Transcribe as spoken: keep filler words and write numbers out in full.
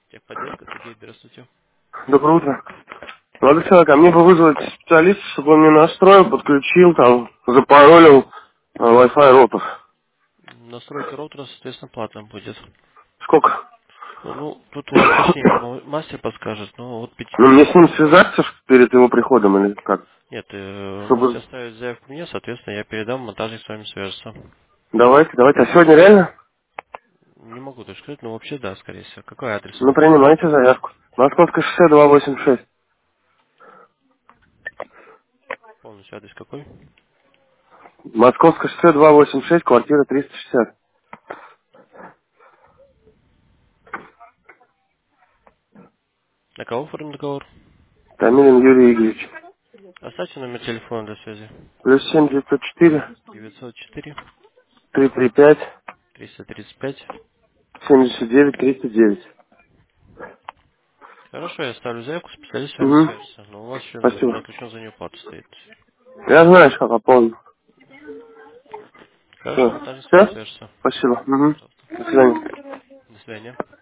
Техподдержка, Сергей, здравствуйте. Доброе утро. Молодой человек, а мне бы вызвать специалиста, чтобы он мне настроил, подключил, там, запаролил э, Wi-Fi роутер. Настройка роутера, соответственно, платная будет. Сколько? Ну, тут вам точнее мо- мастер подскажет, но вот пяти... Ну, мне с ним связаться перед его приходом или как? Нет, э, можете Чтобы... оставить заявку мне, соответственно, я передам, монтажник с вами свяжется. Давайте, давайте. А сегодня реально? Не могу точно сказать, но вообще да, скорее всего. Какой адрес у Ну, вас на принимайте заявке? заявку. Московское шоссе два восемь шесть. Полностью адрес какой? Московское шоссе два восемь шесть, квартира триста шестьдесят. На кого оформлен договор? Тамилин Юрий Игоревич. Оставьте номер телефона для связи. Плюс семь девятьсот четыре девятьсот четыре три три пять триста тридцать пять. семьдесят девять триста девять. Хорошо, я ставлю заявку, специалист с вами Угу. свяжется. Но у вас еще за- Спасибо. заключен за нее плата стоит. Я знаю, что пополню. Хорошо, Все. монтажник с вами Все? свяжется. Спасибо. Угу. Пожалуйста. До свидания. До свидания.